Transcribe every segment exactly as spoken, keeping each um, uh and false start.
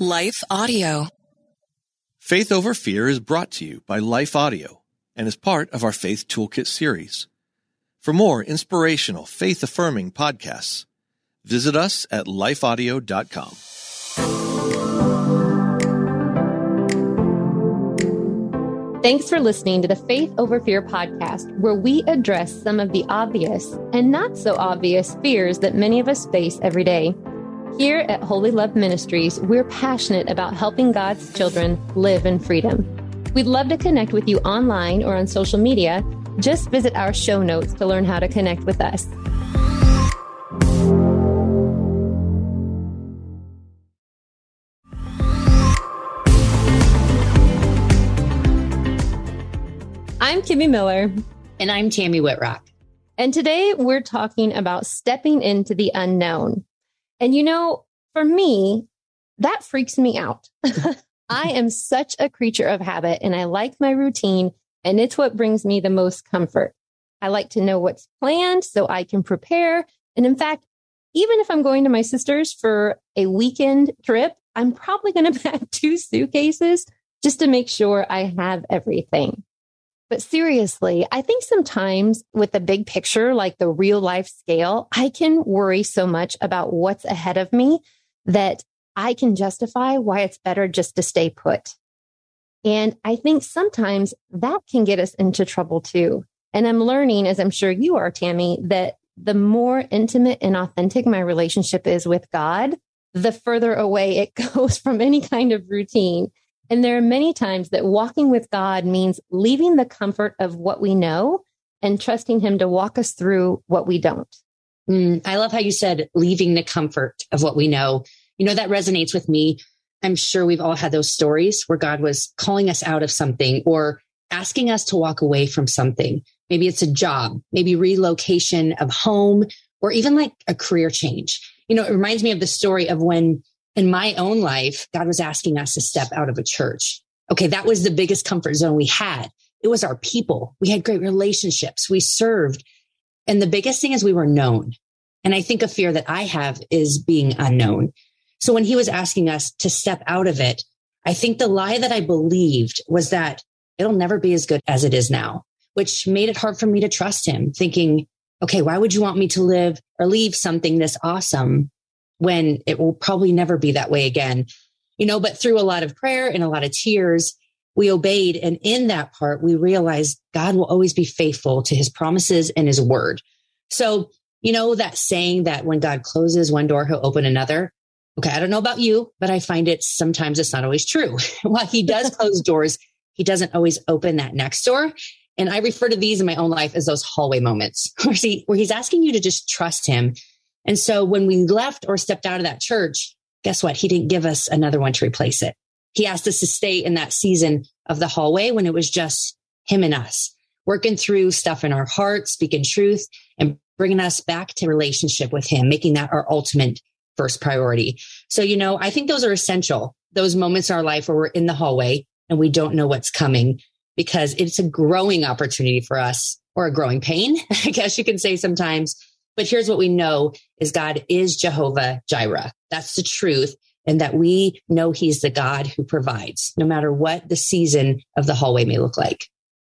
Life Audio. Faith Over Fear is brought to you by Life Audio and is part of our Faith Toolkit series. For more inspirational, faith-affirming podcasts, visit us at life audio dot com. Thanks for listening to the Faith Over Fear podcast, where we address some of the obvious and not so obvious fears that many of us face every day. Here at Holy Love Ministries, we're passionate about helping God's children live in freedom. We'd love to connect with you online or on social media. Just visit our show notes to learn how to connect with us. I'm Kimmy Miller. And I'm Tammy Whitrock. And today we're talking about stepping into the unknown. And you know, for me, that freaks me out. I am such a creature of habit and I like my routine, and it's what brings me the most comfort. I like to know what's planned so I can prepare. And in fact, even if I'm going to my sister's for a weekend trip, I'm probably going to pack two suitcases just to make sure I have everything. But seriously, I think sometimes with the big picture, like the real life scale, I can worry so much about what's ahead of me that I can justify why it's better just to stay put. And I think sometimes that can get us into trouble too. And I'm learning, as I'm sure you are, Tammy, that the more intimate and authentic my relationship is with God, the further away it goes from any kind of routine. And there are many times that walking with God means leaving the comfort of what we know and trusting Him to walk us through what we don't. Mm, I love how you said leaving the comfort of what we know. You know, that resonates with me. I'm sure we've all had those stories where God was calling us out of something or asking us to walk away from something. Maybe it's a job, maybe relocation of home, or even like a career change. You know, it reminds me of the story of when in my own life, God was asking us to step out of a church. Okay, that was the biggest comfort zone we had. It was our people. We had great relationships. We served. And the biggest thing is we were known. And I think a fear that I have is being unknown. So when He was asking us to step out of it, I think the lie that I believed was that it'll never be as good as it is now, which made it hard for me to trust Him, thinking, okay, why would you want me to live or leave something this awesome when it will probably never be that way again? You know, but through a lot of prayer and a lot of tears, we obeyed. And in that part, we realized God will always be faithful to His promises and His word. So, you know, that saying that when God closes one door, He'll open another. Okay, I don't know about you, but I find it sometimes it's not always true. While He does close doors, He doesn't always open that next door. And I refer to these in my own life as those hallway moments where, he, where He's asking you to just trust Him. And so when we left or stepped out of that church, guess what? He didn't give us another one to replace it. He asked us to stay in that season of the hallway when it was just Him and us, working through stuff in our heart, speaking truth, and bringing us back to relationship with Him, making that our ultimate first priority. So, you know, I think those are essential. Those moments in our life where we're in the hallway and we don't know what's coming, because it's a growing opportunity for us, or a growing pain, I guess you can say sometimes. But here's what we know is God is Jehovah Jireh. That's the truth. And that we know He's the God who provides, no matter what the season of the hallway may look like.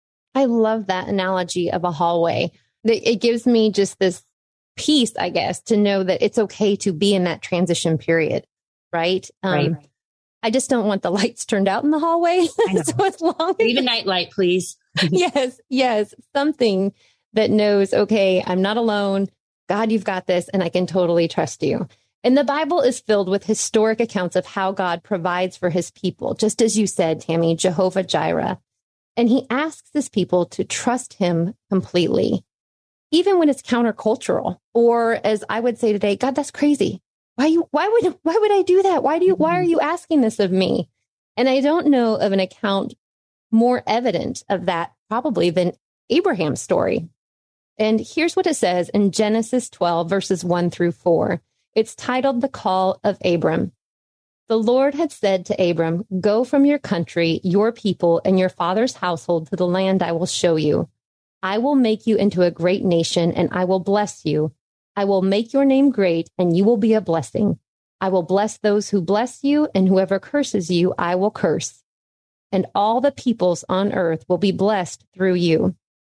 I love that analogy of a hallway. It gives me just this peace, I guess, to know that it's okay to be in that transition period, right? Um, right. I just don't want the lights turned out in the hallway. So as long as leave a night light, please. yes, yes, something that knows, okay, I'm not alone. God, you've got this, and I can totally trust you. And the Bible is filled with historic accounts of how God provides for His people, just as you said, Tammy, Jehovah Jireh. And He asks His people to trust Him completely, even when it's countercultural, or as I would say today, God, that's crazy. Why you? Why would? Why would I do that? Why do you? Why are you asking this of me? And I don't know of an account more evident of that probably than Abraham's story. And here's what it says in Genesis twelve, verses one through four. It's titled The Call of Abram. The Lord had said to Abram, "Go from your country, your people, and your father's household to the land I will show you. I will make you into a great nation, and I will bless you. I will make your name great, and you will be a blessing. I will bless those who bless you, and whoever curses you, I will curse. And all the peoples on earth will be blessed through you.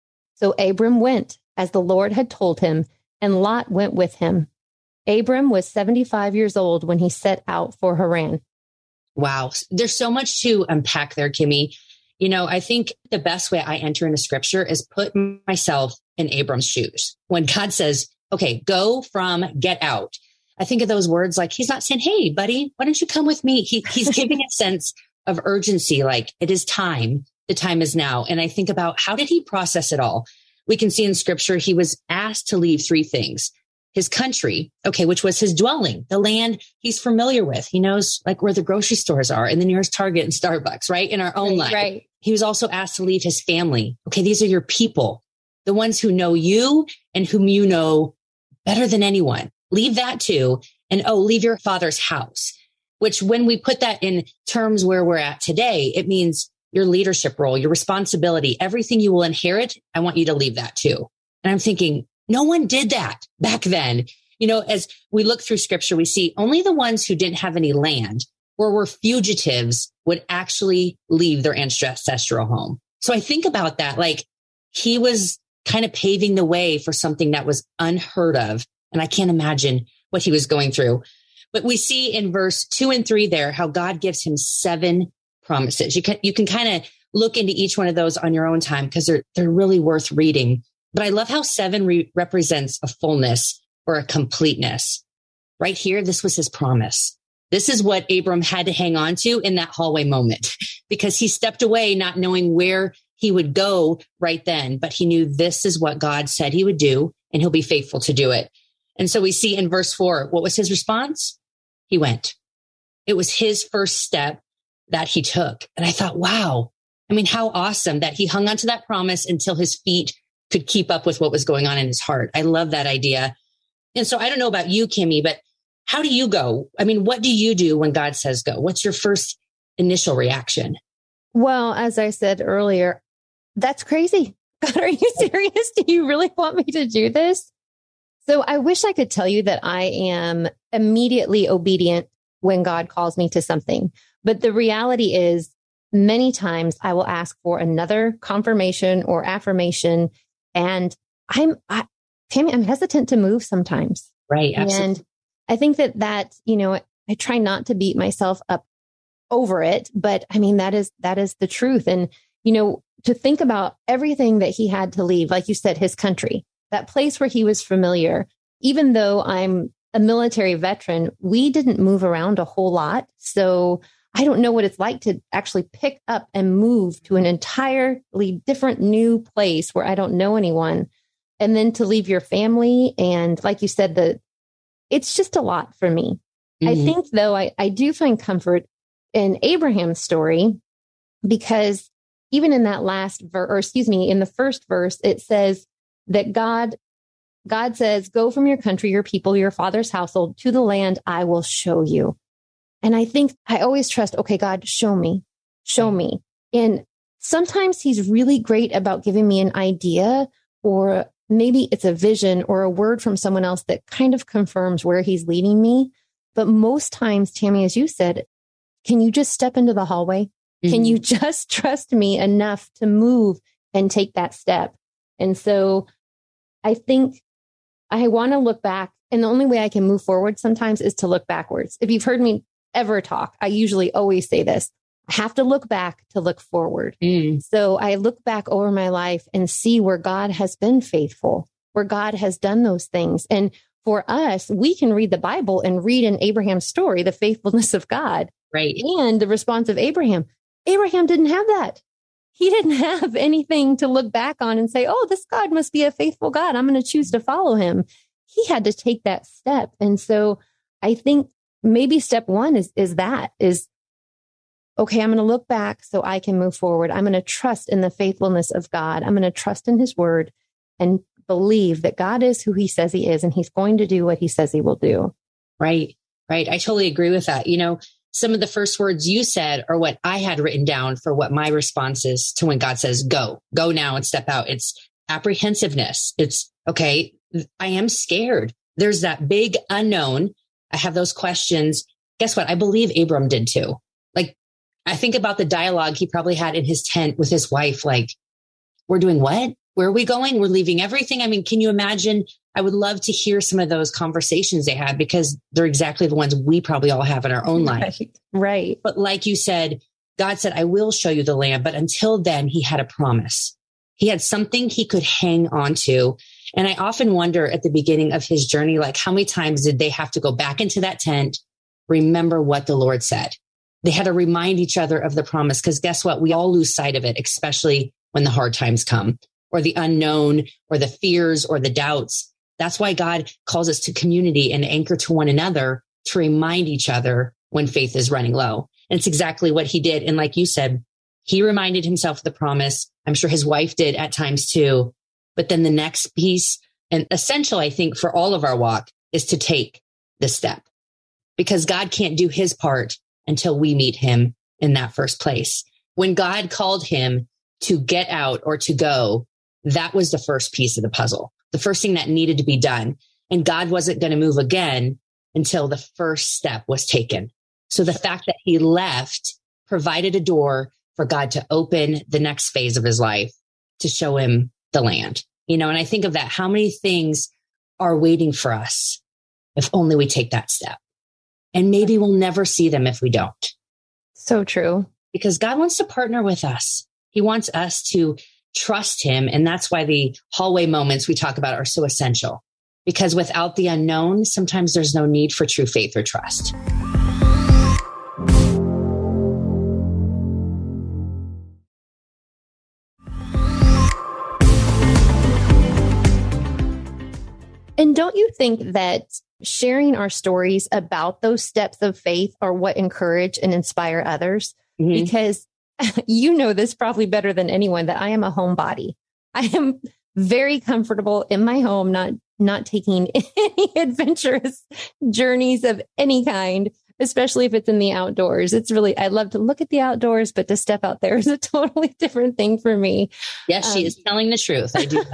So Abram went as the Lord had told him, and Lot went with him. Abram was seventy-five years old when he set out for Haran. Wow. There's so much to unpack there, Kimmy. You know, I think the best way I enter into scripture is put myself in Abram's shoes. When God says, okay, go from get out. I think of those words like, he's not saying, hey, buddy, why don't you come with me? He, he's giving a sense of urgency, like it is time. The time is now. And I think about how did he process it all? We can see in scripture, he was asked to leave three things. His country, okay, which was his dwelling, the land he's familiar with. He knows like where the grocery stores are and the nearest Target and Starbucks, right? In our own Right, life. right. He was also asked to leave his family. Okay, these are your people, the ones who know you and whom you know better than anyone. Leave that too. And oh, leave your father's house, which when we put that in terms where we're at today, it means your leadership role, your responsibility, everything you will inherit. I want you to leave that too. And I'm thinking, no one did that back then. You know, as we look through scripture, we see only the ones who didn't have any land or were fugitives would actually leave their ancestral home. So I think about that, like he was kind of paving the way for something that was unheard of. And I can't imagine what he was going through. But we see in verse two and three there, how God gives him seven promises. You can, you can kind of look into each one of those on your own time because they're, they're really worth reading. But I love how seven re- represents a fullness or a completeness. Right here, this was his promise. This is what Abram had to hang on to in that hallway moment because he stepped away not knowing where he would go right then. But he knew this is what God said he would do and he'll be faithful to do it. And so we see in verse four, what was his response? He went. It was his first step that he took. And I thought, wow, I mean, how awesome that he hung on to that promise until his feet could keep up with what was going on in his heart. I love that idea. And so I don't know about you, Kimmy, but how do you go? I mean, what do you do when God says go? What's your first initial reaction? Well, as I said earlier, that's crazy. God, are you serious? Do you really want me to do this? So I wish I could tell you that I am immediately obedient when God calls me to something. But the reality is many times I will ask for another confirmation or affirmation. And I'm, I, Tammy, I'm hesitant to move sometimes. Right. Absolutely. And I think that that, you know, I try not to beat myself up over it, but I mean, that is, that is the truth. And, you know, to think about everything that he had to leave, like you said, his country, that place where he was familiar, even though I'm a military veteran, we didn't move around a whole lot. So I don't know what it's like to actually pick up and move to an entirely different new place where I don't know anyone. And then to leave your family. And like you said, the it's just a lot for me. Mm-hmm. I think, though, I, I do find comfort in Abraham's story because even in that last verse, or excuse me, in the first verse, it says that God, God says, go from your country, your people, your father's household to the land I will show you. And I think I always trust, okay, God, show me, show me. And sometimes he's really great about giving me an idea, or maybe it's a vision or a word from someone else that kind of confirms where he's leading me. But most times, Tammy, as you said, can you just step into the hallway? Mm-hmm. Can you just trust me enough to move and take that step? And so I think I want to look back. And the only way I can move forward sometimes is to look backwards. If you've heard me ever talk, I usually always say this. I have to look back to look forward. Mm. So I look back over my life and see where God has been faithful, where God has done those things. And for us, we can read the Bible and read in Abraham's story, the faithfulness of God. Right. And the response of Abraham. Abraham didn't have that. He didn't have anything to look back on and say, oh, this God must be a faithful God. I'm going to choose to follow him. He had to take that step. And so I think maybe step one is, is that is, okay, I'm going to look back so I can move forward. I'm going to trust in the faithfulness of God. I'm going to trust in his word and believe that God is who he says he is, and he's going to do what he says he will do. Right, right. I totally agree with that. You know, some of the first words you said are what I had written down for what my response is to when God says, go, go now and step out. It's apprehensiveness. It's, okay, I am scared. There's that big unknown. I have those questions. Guess what? I believe Abram did too. Like, I think about the dialogue he probably had in his tent with his wife. Like, we're doing what? Where are we going? We're leaving everything. I mean, can you imagine? I would love to hear some of those conversations they had, because they're exactly the ones we probably all have in our own life. Right. Right. But like you said, God said, I will show you the land. But until then, he had a promise. He had something he could hang on to. And I often wonder at the beginning of his journey, like, how many times did they have to go back into that tent, remember what the Lord said? They had to remind each other of the promise, because guess what? We all lose sight of it, especially when the hard times come, or the unknown, or the fears, or the doubts. That's why God calls us to community and anchor to one another, to remind each other when faith is running low. And it's exactly what he did. And like you said, he reminded himself of the promise. I'm sure his wife did at times too. But then the next piece, and essential, I think, for all of our walk, is to take the step, because God can't do his part until we meet him in that first place. When God called him to get out or to go, that was the first piece of the puzzle, the first thing that needed to be done. And God wasn't going to move again until the first step was taken. So the fact that he left provided a door for God to open the next phase of his life, to show him the land. You know, and I think of that, how many things are waiting for us if only we take that step? And maybe we'll never see them if we don't. So true. Because God wants to partner with us. He wants us to trust him. And that's why the hallway moments we talk about are so essential. Because without the unknown, sometimes there's no need for true faith or trust. And don't you think that sharing our stories about those steps of faith are what encourage and inspire others? Mm-hmm. Because you know this probably better than anyone, that I am a homebody. I am very comfortable in my home, not not taking any adventurous journeys of any kind, especially if it's in the outdoors. It's really, I love to look at the outdoors, but to step out there is a totally different thing for me. Yes, she um, is telling the truth. I do.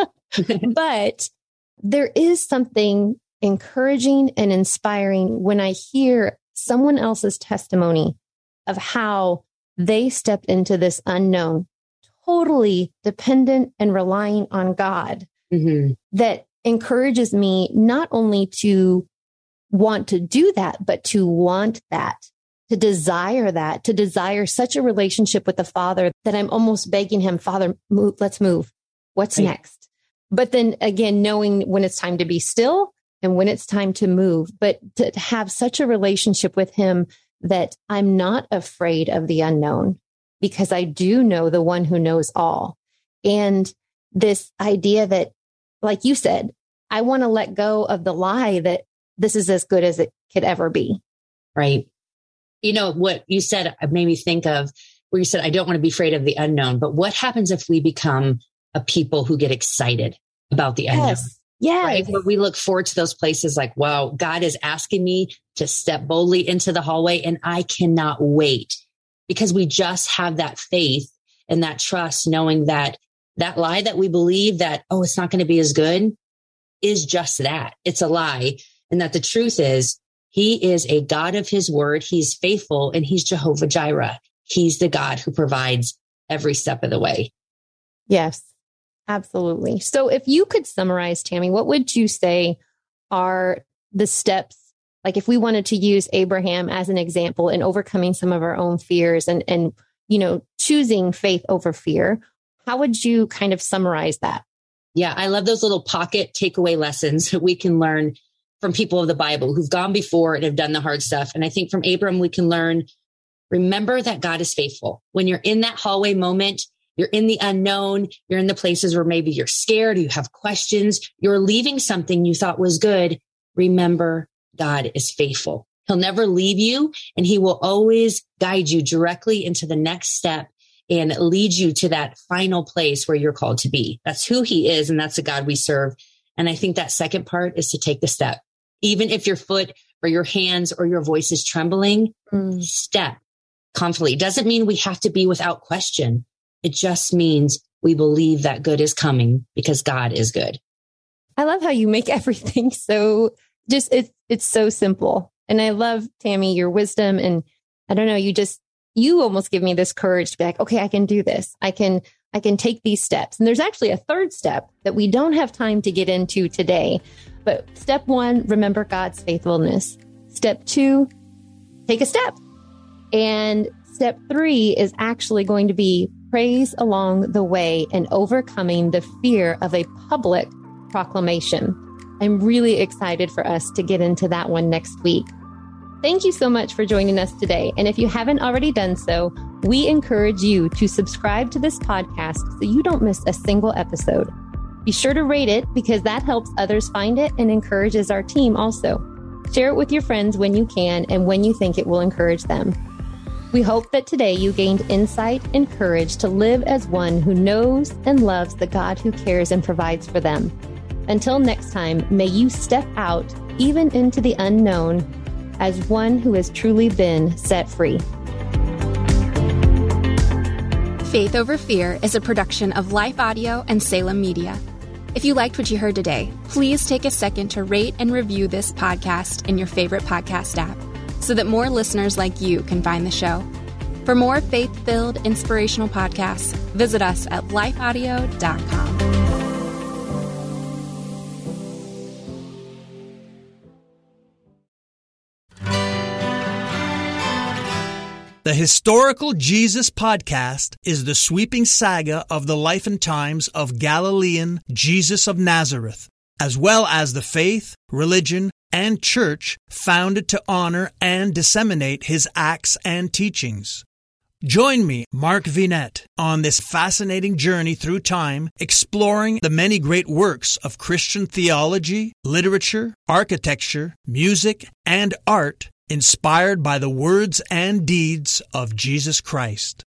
But there is something encouraging and inspiring when I hear someone else's testimony of how they stepped into this unknown, totally dependent and relying on God. Mm-hmm. That encourages me not only to want to do that, but to want that, to desire that, to desire such a relationship with the Father that I'm almost begging him, Father, move, let's move. What's right. next? But then again, knowing when it's time to be still and when it's time to move, but to have such a relationship with him that I'm not afraid of the unknown, because I do know the one who knows all. And this idea that, like you said, I want to let go of the lie that this is as good as it could ever be. Right. You know, what you said made me think of where you said, I don't want to be afraid of the unknown, but what happens if we become a people who get excited about the yes. unknown? Yes. Right? Where we look forward to those places like, wow, God is asking me to step boldly into the hallway, and I cannot wait, because we just have that faith and that trust, knowing that that lie that we believe that, oh, it's not going to be as good, is just that. It's a lie. And that the truth is, he is a God of his word. He's faithful, and he's Jehovah Jireh. He's the God who provides every step of the way. Yes. Absolutely. So if you could summarize, Tammy, what would you say are the steps? Like if we wanted to use Abraham as an example in overcoming some of our own fears and, and, you know, choosing faith over fear, how would you kind of summarize that? Yeah, I love those little pocket takeaway lessons that we can learn from people of the Bible who've gone before and have done the hard stuff. And I think from Abram, we can learn, remember that God is faithful. When you're in that hallway moment, you're in the unknown, you're in the places where maybe you're scared, you have questions, you're leaving something you thought was good. Remember, God is faithful. He'll never leave you, and he will always guide you directly into the next step and lead you to that final place where you're called to be. That's who he is, and that's the God we serve. And I think that second part is to take the step. Even if your foot or your hands or your voice is trembling, mm. step confidently. It doesn't mean we have to be without question. It just means we believe that good is coming because God is good. I love how you make everything so just, it's, it's so simple. And I love, Tammy, your wisdom. And I don't know, you just, you almost give me this courage to be like, okay, I can do this. I can, I can take these steps. And there's actually a third step that we don't have time to get into today. But step one, remember God's faithfulness. Step two, take a step. And step three is actually going to be praise along the way and overcoming the fear of a public proclamation. I'm really excited for us to get into that one next week. Thank you so much for joining us today. And if you haven't already done so, we encourage you to subscribe to this podcast so you don't miss a single episode. Be sure to rate it because that helps others find it and encourages our team also. Share it with your friends when you can and when you think it will encourage them. We hope that today you gained insight and courage to live as one who knows and loves the God who cares and provides for them. Until next time, may you step out even into the unknown as one who has truly been set free. Faith Over Fear is a production of Life Audio and Salem Media. If you liked what you heard today, please take a second to rate and review this podcast in your favorite podcast app so that more listeners like you can find the show. For more faith-filled, inspirational podcasts, visit us at life audio dot com. The Historical Jesus Podcast is the sweeping saga of the life and times of Galilean Jesus of Nazareth, as well as the faith, religion, and church founded to honor and disseminate his acts and teachings. Join me, Mark Vinette, on this fascinating journey through time, exploring the many great works of Christian theology, literature, architecture, music, and art inspired by the words and deeds of Jesus Christ.